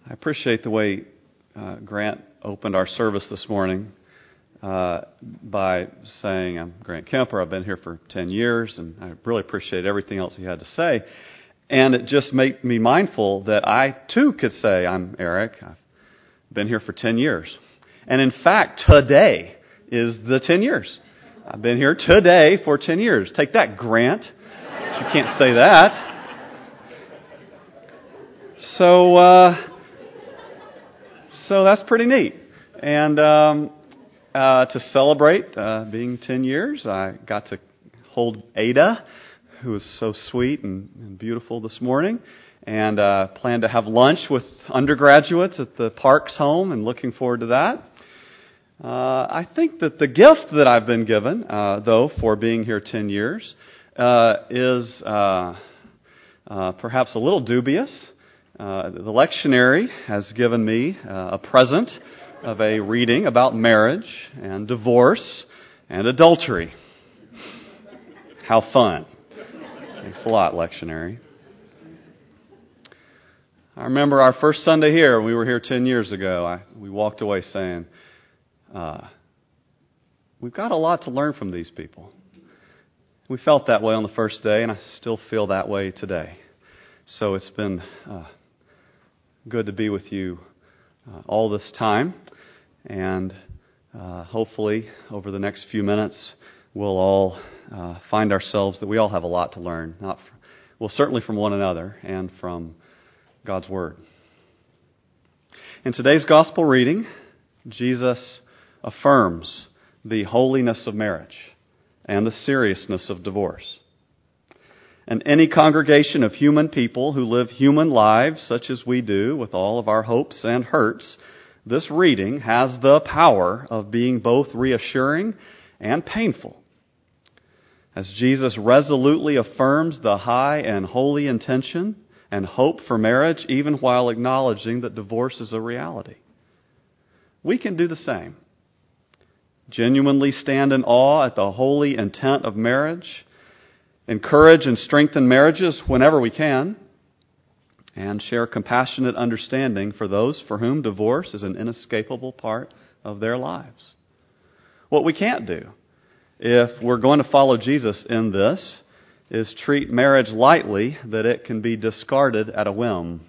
I appreciate the way Grant opened our service this morning by saying, I'm Grant Kemper, I've been here for 10 years, and I really appreciate everything else he had to say. And it just made me mindful that I, too, could say, I'm Eric, I've been here for 10 years. And in fact, today is the 10 years. I've been here today for 10 years. Take that, Grant. You can't say that. So that's pretty neat. And to celebrate being 10 years, I got to hold Ada, who was so sweet and beautiful this morning, and plan to have lunch with undergraduates at the Parks home, and looking forward to that. I think that the gift that I've been given, though, for being here 10 years, is perhaps a little dubious. The lectionary has given me a present of a reading about marriage and divorce and adultery. How fun. Thanks a lot, lectionary. I remember our first Sunday here, we were here 10 years ago, we walked away saying, we've got a lot to learn from these people. We felt that way on the first day, and I still feel that way today. So it's been good to be with you all this time, and hopefully over the next few minutes we'll all find ourselves that we all have a lot to learn, certainly from one another and from God's Word. In today's Gospel reading, Jesus affirms the holiness of marriage and the seriousness of divorce. And any congregation of human people who live human lives such as we do with all of our hopes and hurts, this reading has the power of being both reassuring and painful. As Jesus resolutely affirms the high and holy intention and hope for marriage, even while acknowledging that divorce is a reality. We can do the same. Genuinely stand in awe at the holy intent of marriage, encourage and strengthen marriages whenever we can, and share compassionate understanding for those for whom divorce is an inescapable part of their lives. What we can't do, if we're going to follow Jesus in this, is treat marriage lightly, that it can be discarded at a whim.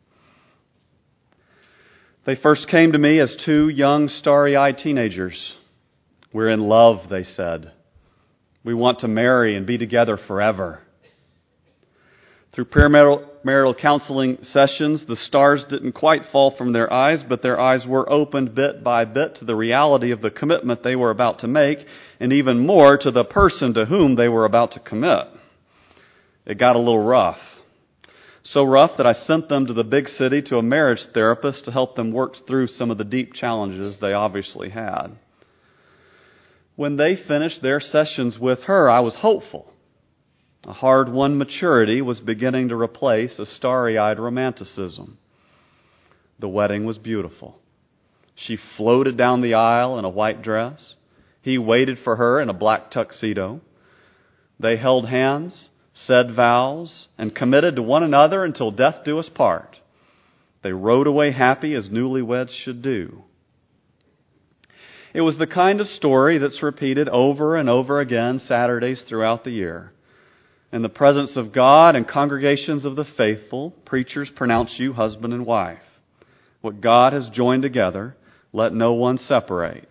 They first came to me as two young, starry-eyed teenagers. We're in love, they said. We want to marry and be together forever. Through premarital counseling sessions, the stars didn't quite fall from their eyes, but their eyes were opened bit by bit to the reality of the commitment they were about to make, and even more to the person to whom they were about to commit. It got a little rough. So rough that I sent them to the big city to a marriage therapist to help them work through some of the deep challenges they obviously had. When they finished their sessions with her, I was hopeful. A hard-won maturity was beginning to replace a starry-eyed romanticism. The wedding was beautiful. She floated down the aisle in a white dress. He waited for her in a black tuxedo. They held hands, said vows, and committed to one another until death do us part. They rode away happy as newlyweds should do. It was the kind of story that's repeated over and over again Saturdays throughout the year. In the presence of God and congregations of the faithful, preachers pronounce you husband and wife. What God has joined together, let no one separate.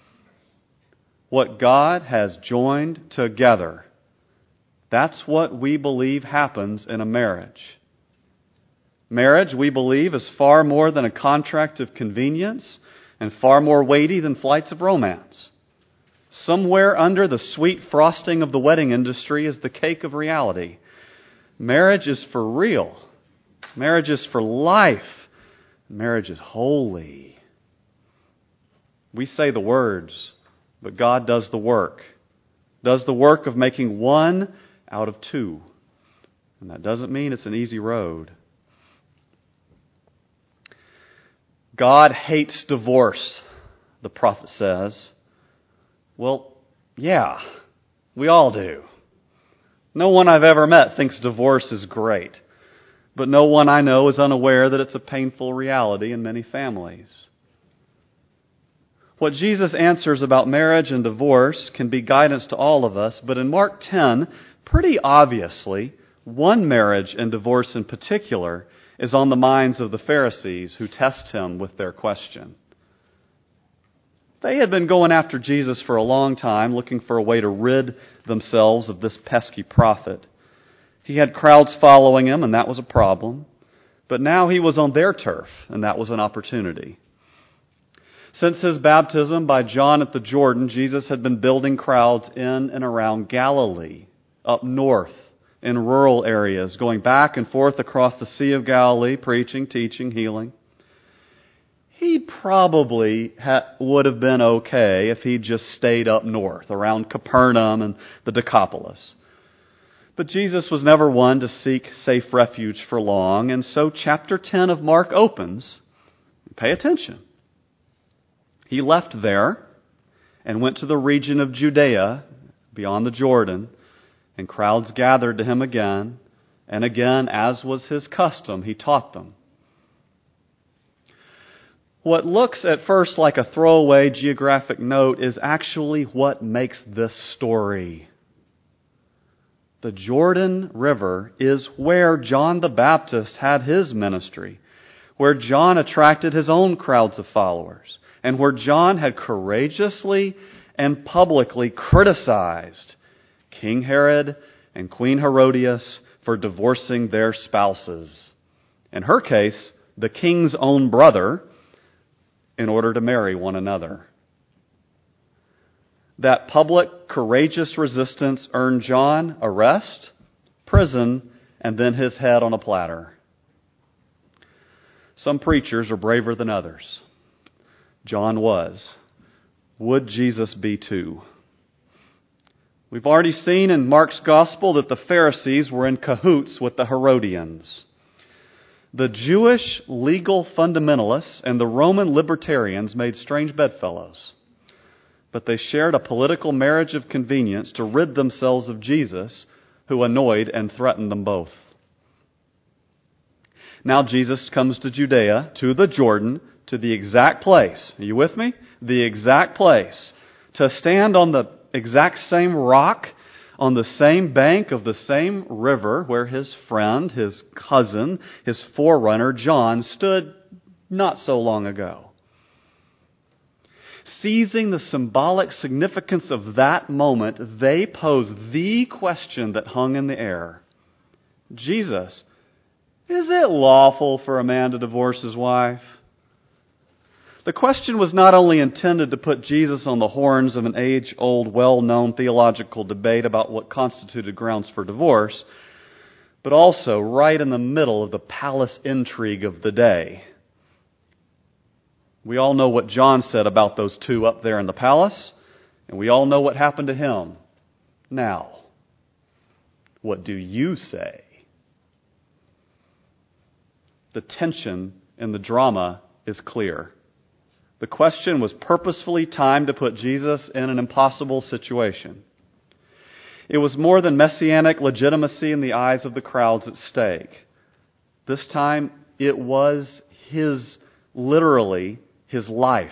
What God has joined together, that's what we believe happens in a marriage. Marriage, we believe, is far more than a contract of convenience and far more weighty than flights of romance. Somewhere under the sweet frosting of the wedding industry is the cake of reality. Marriage is for real. Marriage is for life. Marriage is holy. We say the words, but God does the work. Does the work of making one out of two. And that doesn't mean it's an easy road. God hates divorce, the prophet says. Well, yeah, we all do. No one I've ever met thinks divorce is great. but no one I know is unaware that it's a painful reality in many families. What Jesus answers about marriage and divorce can be guidance to all of us, but in Mark 10, pretty obviously, one marriage and divorce in particular is on the minds of the Pharisees who test him with their question. They had been going after Jesus for a long time, looking for a way to rid themselves of this pesky prophet. He had crowds following him, and that was a problem. But now he was on their turf, and that was an opportunity. Since his baptism by John at the Jordan, Jesus had been building crowds in and around Galilee, up north, in rural areas, going back and forth across the Sea of Galilee, preaching, teaching, healing. He probably would have been okay if he'd just stayed up north, around Capernaum and the Decapolis. But Jesus was never one to seek safe refuge for long, and so chapter 10 of Mark opens. Pay attention. He left there and went to the region of Judea, beyond the Jordan, and crowds gathered to him again, and again, as was his custom, he taught them. What looks at first like a throwaway geographic note is actually what makes this story. The Jordan River is where John the Baptist had his ministry, where John attracted his own crowds of followers, and where John had courageously and publicly criticized King Herod and Queen Herodias for divorcing their spouses. In her case, the king's own brother, in order to marry one another. That public, courageous resistance earned John arrest, prison, and then his head on a platter. Some preachers are braver than others. John was. Would Jesus be too? We've already seen in Mark's Gospel that the Pharisees were in cahoots with the Herodians. The Jewish legal fundamentalists and the Roman libertarians made strange bedfellows, but they shared a political marriage of convenience to rid themselves of Jesus, who annoyed and threatened them both. Now Jesus comes to Judea, to the Jordan, to the exact place. Are you with me? The exact place. To stand on the exact same rock, on the same bank of the same river where his friend, his cousin, his forerunner, John, stood not so long ago. Seizing the symbolic significance of that moment, they pose the question that hung in the air. Jesus, is it lawful for a man to divorce his wife? The question was not only intended to put Jesus on the horns of an age-old, well-known theological debate about what constituted grounds for divorce, but also right in the middle of the palace intrigue of the day. We all know what John said about those two up there in the palace, and we all know what happened to him. Now, what do you say? The tension in the drama is clear. The question was purposefully timed to put Jesus in an impossible situation. It was more than messianic legitimacy in the eyes of the crowds at stake. This time, it was literally his life.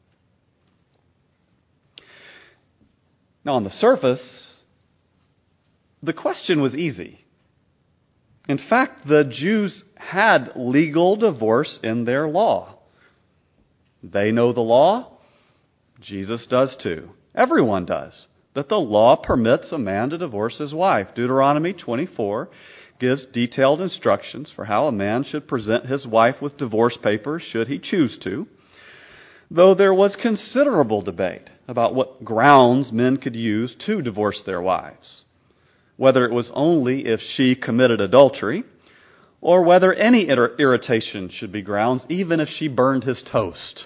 Now, on the surface, the question was easy. In fact, the Jews had legal divorce in their law. They know the law. Jesus does too. Everyone does. That the law permits a man to divorce his wife. Deuteronomy 24 gives detailed instructions for how a man should present his wife with divorce papers should he choose to. Though there was considerable debate about what grounds men could use to divorce their wives. Whether it was only if she committed adultery, or whether any irritation should be grounds, even if she burned his toast.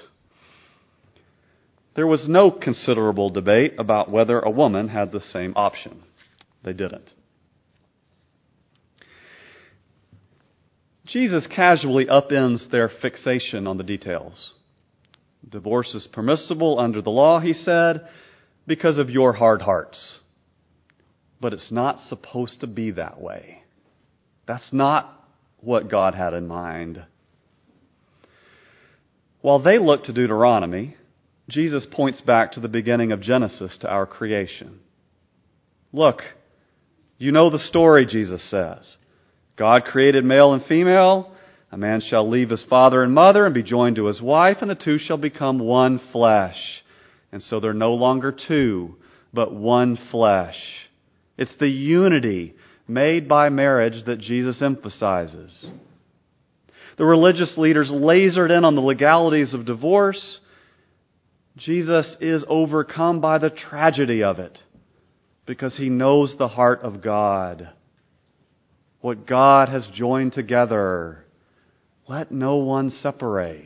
There was no considerable debate about whether a woman had the same option. They didn't. Jesus casually upends their fixation on the details. Divorce is permissible under the law, he said, because of your hard hearts. But it's not supposed to be that way. That's not what God had in mind. While they look to Deuteronomy, Jesus points back to the beginning of Genesis, to our creation. Look, you know the story, Jesus says. God created male and female. A man shall leave his father and mother and be joined to his wife, and the two shall become one flesh. And so they're no longer two, but one flesh. It's the unity made by marriage that Jesus emphasizes. The religious leaders lasered in on the legalities of divorce. Jesus is overcome by the tragedy of it because He knows the heart of God. What God has joined together, let no one separate.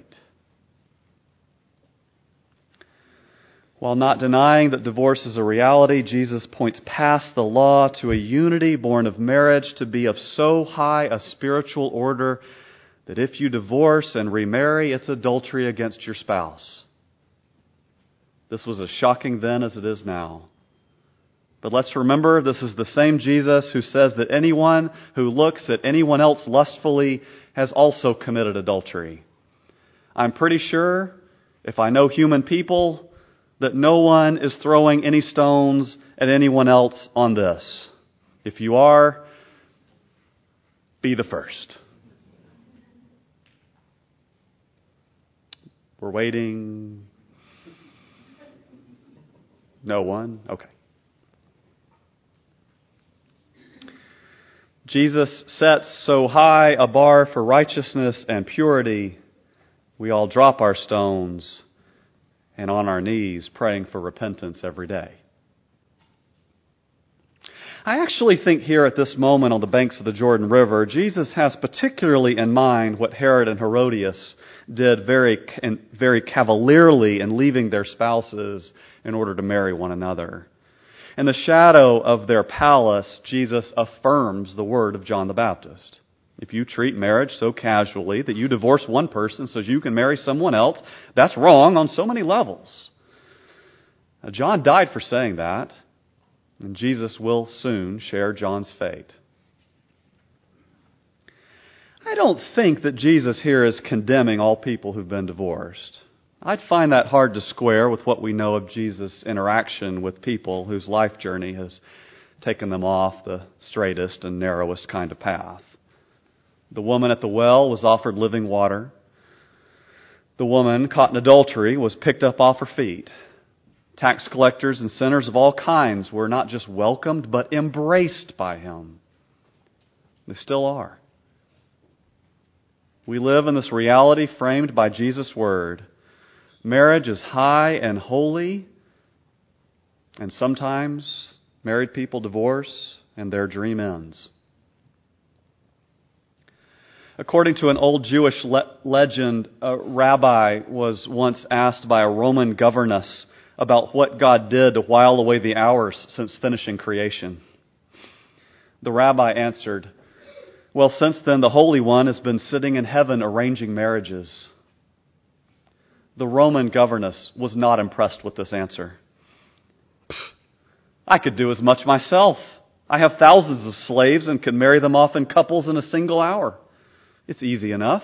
While not denying that divorce is a reality, Jesus points past the law to a unity born of marriage to be of so high a spiritual order that if you divorce and remarry, it's adultery against your spouse. This was as shocking then as it is now. But let's remember, this is the same Jesus who says that anyone who looks at anyone else lustfully has also committed adultery. I'm pretty sure, if I know human people, that no one is throwing any stones at anyone else on this. If you are, be the first. We're waiting. No one? Okay. Jesus sets so high a bar for righteousness and purity, we all drop our stones and on our knees praying for repentance every day. I actually think here at this moment on the banks of the Jordan River, Jesus has particularly in mind what Herod and Herodias did very cavalierly in leaving their spouses in order to marry one another. In the shadow of their palace, Jesus affirms the word of John the Baptist. If you treat marriage so casually that you divorce one person so you can marry someone else, that's wrong on so many levels. Now, John died for saying that, and Jesus will soon share John's fate. I don't think that Jesus here is condemning all people who've been divorced. I'd find that hard to square with what we know of Jesus' interaction with people whose life journey has taken them off the straightest and narrowest kind of path. The woman at the well was offered living water. The woman caught in adultery was picked up off her feet. Tax collectors and sinners of all kinds were not just welcomed, but embraced by Him. They still are. We live in this reality framed by Jesus' word. Marriage is high and holy, and sometimes married people divorce and their dream ends. According to an old Jewish legend, a rabbi was once asked by a Roman governess about what God did to while away the hours since finishing creation. The rabbi answered, "Well, since then the Holy One has been sitting in heaven arranging marriages." The Roman governess was not impressed with this answer. "I could do as much myself. I have thousands of slaves and can marry them off in couples in a single hour. It's easy enough."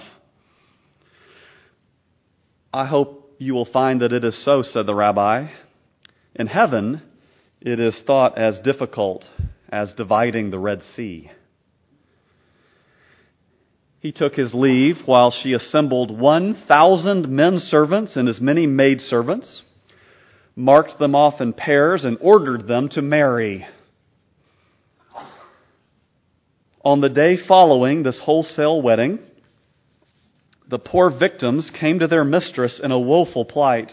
"I hope you will find that it is so," said the rabbi. "In heaven, it is thought as difficult as dividing the Red Sea." He took his leave while she assembled 1,000 men servants and as many maid servants, marked them off in pairs, and ordered them to marry. On the day following this wholesale wedding, the poor victims came to their mistress in a woeful plight.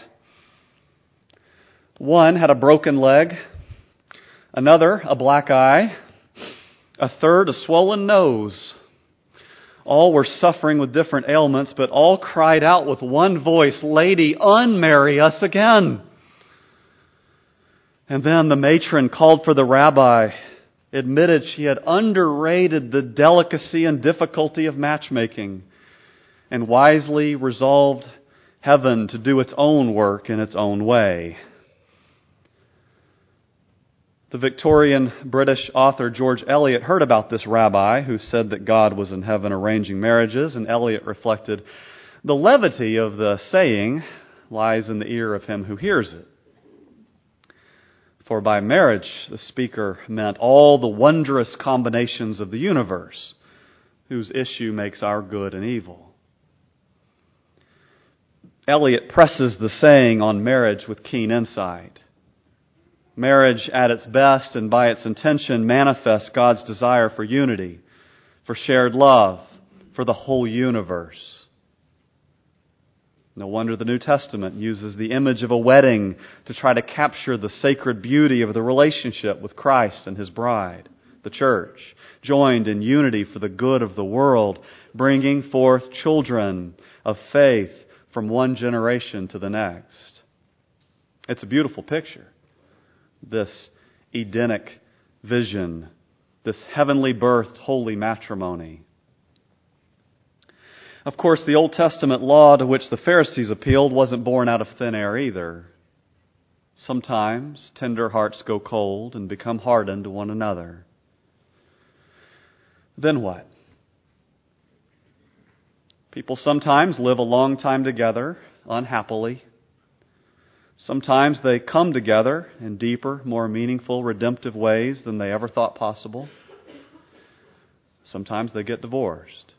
One had a broken leg, another a black eye, a third a swollen nose. All were suffering with different ailments, but all cried out with one voice, "Lady, unmarry us again." And then the matron called for the rabbi, admitted she had underrated the delicacy and difficulty of matchmaking, and wisely resolved heaven to do its own work in its own way. The Victorian British author George Eliot heard about this rabbi who said that God was in heaven arranging marriages, and Eliot reflected, "The levity of the saying lies in the ear of him who hears it. For by marriage the speaker meant all the wondrous combinations of the universe, whose issue makes our good and evil." Eliot presses the saying on marriage with keen insight. Marriage at its best and by its intention manifests God's desire for unity, for shared love, for the whole universe. No wonder the New Testament uses the image of a wedding to try to capture the sacred beauty of the relationship with Christ and His bride, the church, joined in unity for the good of the world, bringing forth children of faith from one generation to the next. It's a beautiful picture. This Edenic vision, this heavenly birthed holy matrimony. Of course, the Old Testament law to which the Pharisees appealed wasn't born out of thin air either. Sometimes tender hearts go cold and become hardened to one another. Then what? People sometimes live a long time together, unhappily. Sometimes they come together in deeper, more meaningful, redemptive ways than they ever thought possible. Sometimes they get divorced.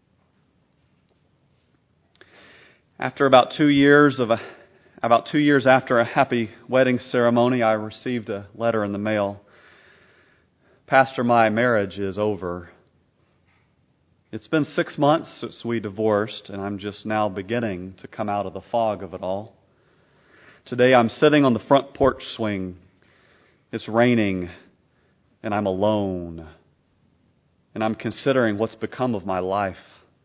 After about 2 years after a happy wedding ceremony, I received a letter in the mail. "Pastor, my marriage is over. It's been 6 months since we divorced, and I'm just now beginning to come out of the fog of it all. Today I'm sitting on the front porch swing. It's raining, and I'm alone. And I'm considering what's become of my life.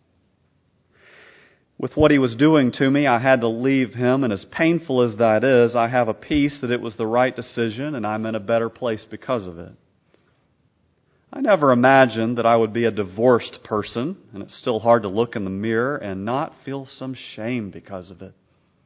With what he was doing to me, I had to leave him, and as painful as that is, I have a peace that it was the right decision, and I'm in a better place because of it. I never imagined that I would be a divorced person, and it's still hard to look in the mirror and not feel some shame because of it.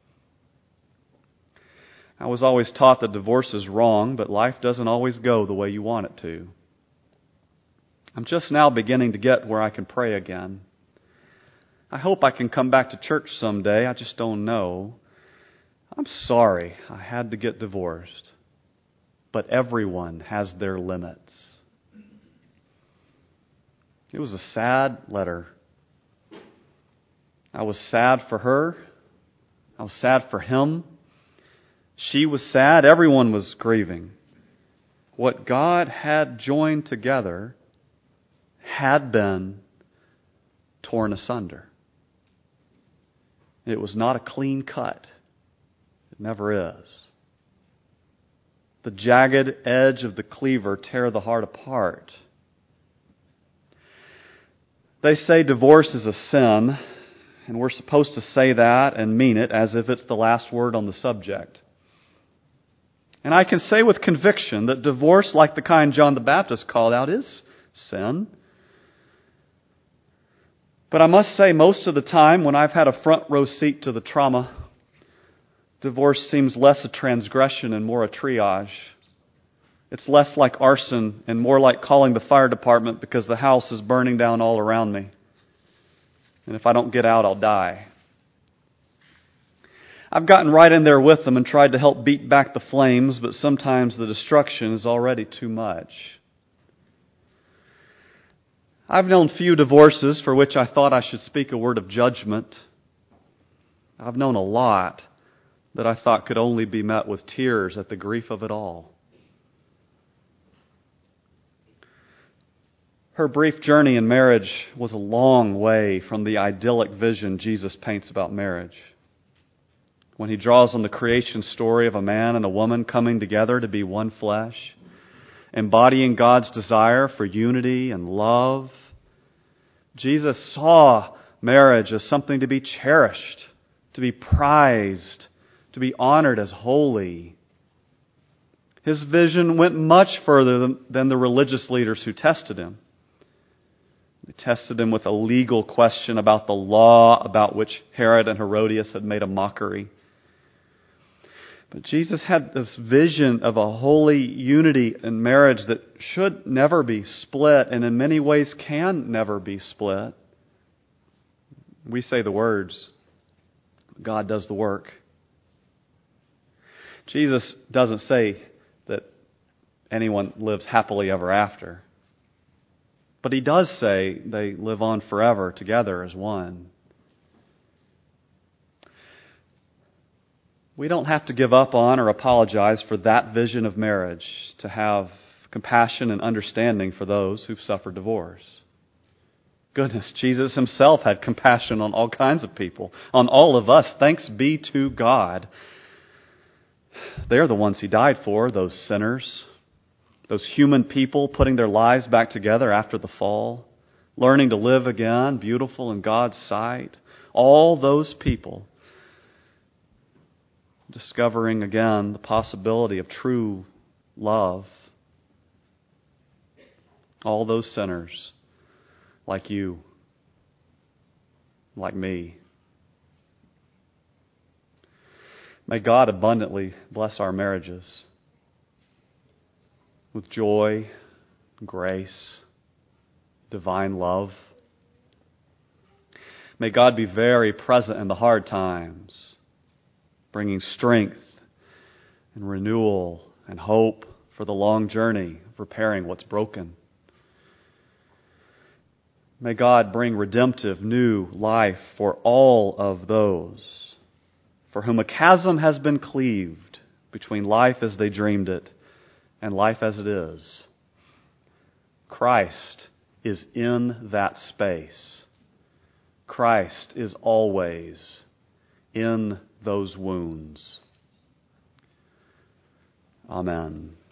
I was always taught that divorce is wrong, but life doesn't always go the way you want it to. I'm just now beginning to get where I can pray again. I hope I can come back to church someday. I just don't know. I'm sorry I had to get divorced, but everyone has their limits." It was a sad letter. I was sad for her. I was sad for him. She was sad. Everyone was grieving. What God had joined together had been torn asunder. It was not a clean cut. It never is. The jagged edge of the cleaver tear the heart apart. They say divorce is a sin, and we're supposed to say that and mean it as if it's the last word on the subject. And I can say with conviction that divorce, like the kind John the Baptist called out, is sin. But I must say, most of the time when I've had a front row seat to the trauma, divorce seems less a transgression and more a triage. It's less like arson and more like calling the fire department because the house is burning down all around me. And if I don't get out, I'll die. I've gotten right in there with them and tried to help beat back the flames, but sometimes the destruction is already too much. I've known few divorces for which I thought I should speak a word of judgment. I've known a lot that I thought could only be met with tears at the grief of it all. Her brief journey in marriage was a long way from the idyllic vision Jesus paints about marriage. When He draws on the creation story of a man and a woman coming together to be one flesh, embodying God's desire for unity and love, Jesus saw marriage as something to be cherished, to be prized, to be honored as holy. His vision went much further than the religious leaders who tested Him. They tested Him with a legal question about the law about which Herod and Herodias had made a mockery. But Jesus had this vision of a holy unity in marriage that should never be split, and in many ways can never be split. We say the words, God does the work. Jesus doesn't say that anyone lives happily ever after. But He does say they live on forever together as one. We don't have to give up on or apologize for that vision of marriage, to have compassion and understanding for those who've suffered divorce. Goodness, Jesus Himself had compassion on all kinds of people, on all of us. Thanks be to God. They're the ones He died for, those sinners, those human people putting their lives back together after the fall, learning to live again, beautiful in God's sight. All those people discovering again the possibility of true love. All those sinners like you, like me. May God abundantly bless our marriages with joy, grace, divine love. May God be very present in the hard times, bringing strength and renewal and hope for the long journey of repairing what's broken. May God bring redemptive new life for all of those for whom a chasm has been cleaved between life as they dreamed it and life as it is. Christ is in that space. Christ is always in those wounds. Amen.